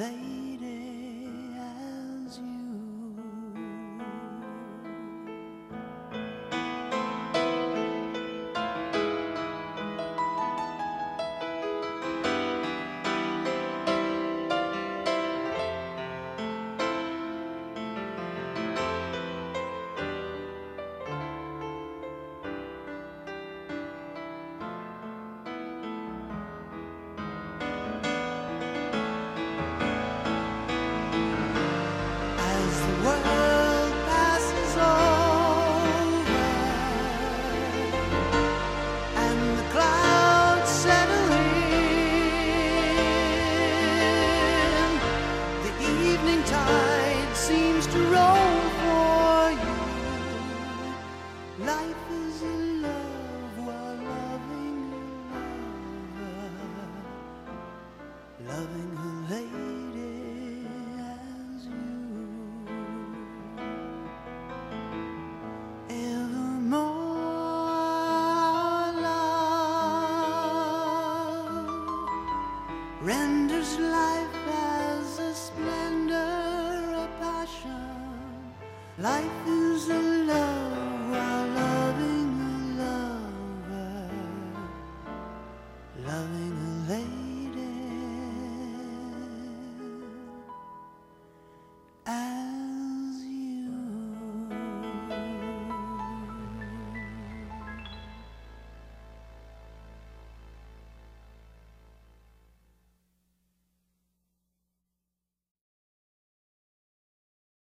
lady as you. Seems to roll for you. Life is in love while loving a lover, loving a lady as you. Evermore love renders life as a splendor. Life